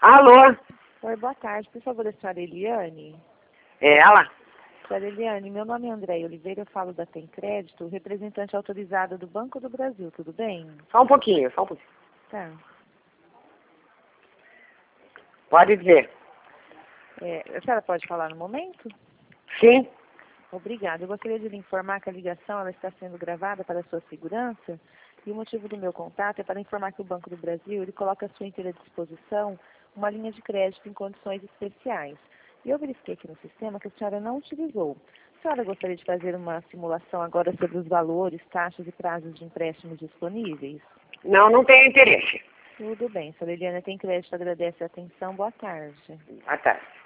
Alô? Oi, boa tarde. Por favor, a senhora Eliane? É ela? Senhora Eliane, meu nome é Andréia Oliveira, eu falo da Tem Crédito, representante autorizada do Banco do Brasil, tudo bem? Só um pouquinho, só um pouquinho. Tá. Pode dizer. A senhora pode falar no momento? Sim? Obrigada. Eu gostaria de lhe informar que a ligação ela está sendo gravada para a sua segurança e o motivo do meu contato é para informar que o Banco do Brasil ele coloca à sua inteira disposição uma linha de crédito em condições especiais. E eu verifiquei aqui no sistema que a senhora não utilizou. A senhora gostaria de fazer uma simulação agora sobre os valores, taxas e prazos de empréstimos disponíveis? Não, não tenho interesse. Tudo bem. A senhora Eliana Tem Crédito agradece a atenção. Boa tarde. Boa tarde.